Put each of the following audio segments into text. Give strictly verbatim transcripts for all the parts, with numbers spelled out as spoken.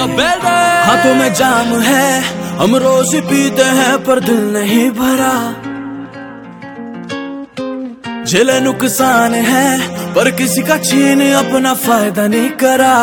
हाथों में जाम है, हम रोज पीते हैं पर दिल नहीं भरा। झेले नुकसान है पर किसी का छीन अपना फायदा नहीं करा।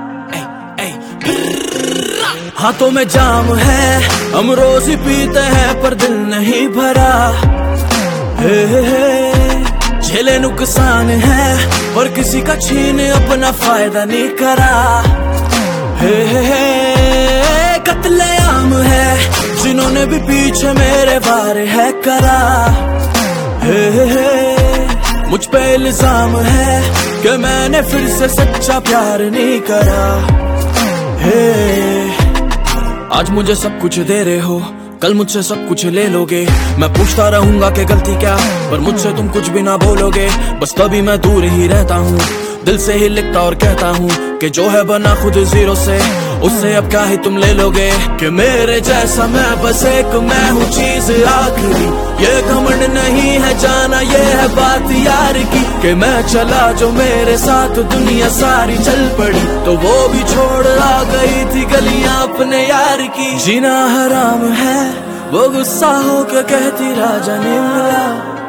हाथों में जाम है, हम रोज पीते हैं पर दिल नहीं भरा। हे हे हे झेले नुकसान है पर किसी का छीन अपना फायदा नहीं करा। हे हे हे कत्लेआम है जिन्होंने भी पीछे मेरे वार है करा। हे हे हे मुझ पे इल्जाम है कि मैंने फिर से सच्चा प्यार नहीं करा। हे आज मुझे सब कुछ दे रहे हो, कल मुझसे सब कुछ ले लोगे। मैं पूछता रहूंगा कि गलती क्या, पर मुझसे तुम कुछ भी ना बोलोगे। बस तभी मैं दूर ही रहता हूँ, दिल से ही लिखता और कहता हूँ कि जो है बना खुद जीरो से, उससे अब क्या ही तुम ले लोगे। कि मेरे जैसा मैं बस एक मैं हूँ चीज आखिरी, ये घमंड नहीं है जाना ये है बात यार की। कि मैं चला जो मेरे साथ दुनिया सारी चल पड़ी, तो वो भी छोड़ आ गई थी गलियां अपने यार की। जीना हराम है वो गुस्सा हो के कहती राजा ने मिला।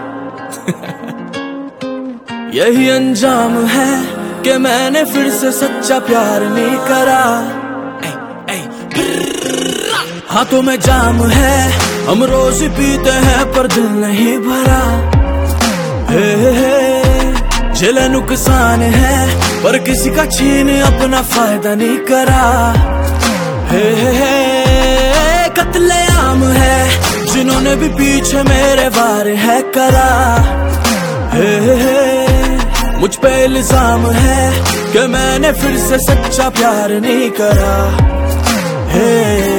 यही अंजाम है कि मैंने फिर से सच्चा प्यार नहीं करा। हाथों में जाम है, हम रोज पीते हैं पर दिल नहीं भरा। हे हे हे झेले नुकसान है पर किसी का छीन अपना फायदा नहीं करा। हे हे हे कत्लेआम है जिन्होंने भी पीछे मेरे वार है करा। हे हे हे मुझ पे इल्जाम है कि मैंने फिर से सच्चा प्यार नहीं करा। हे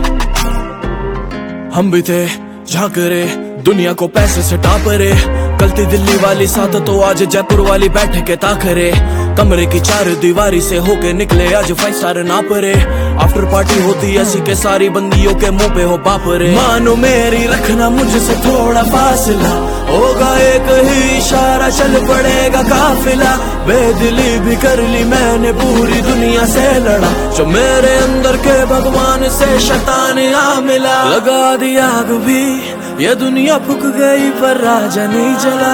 हम भी थे जहाँ करे दुनिया को पैसे से टापरे, कल थी दिल्ली वाली साथ तो आज जयपुर वाली बैठे के ताखरे। कमरे की चार दीवारी से होके निकले आज फाइव स्टार ना परे। आफ्टर पार्टी होती ऐसी के सारी बंदियों के मुंह पे हो बाप रे। मानो मेरी रखना मुझसे थोड़ा फासला, होगा एक ही इशारा चल पड़ेगा काफिला। बेदिली भी कर ली मैंने पूरी दुनिया से लड़ा, जो मेरे अंदर के भगवान से शैतान आ मिला। लगा दी आग भी ये दुनिया फूक गई पर राजा नहीं जला।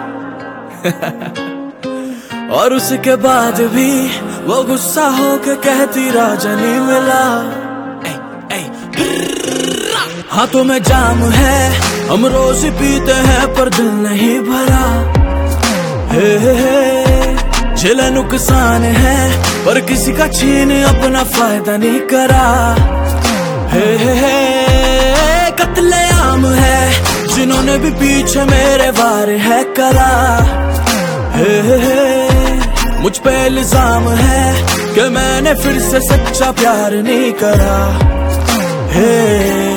और उसके बाद भी वो गुस्सा हो के कहती राजा नहीं मिला। हाथों में जाम है, हम रोज पीते हैं पर दिल नहीं भरा। हे हे हे झेले नुकसान है पर किसी का छीन अपना फायदा नहीं करा। हे हे हे कत्लेआम है जिन्होंने भी पीछे मेरे वार है करा। हे हे हे मुझ पे इल्जाम है कि मैंने फिर से सच्चा प्यार नहीं करा। हे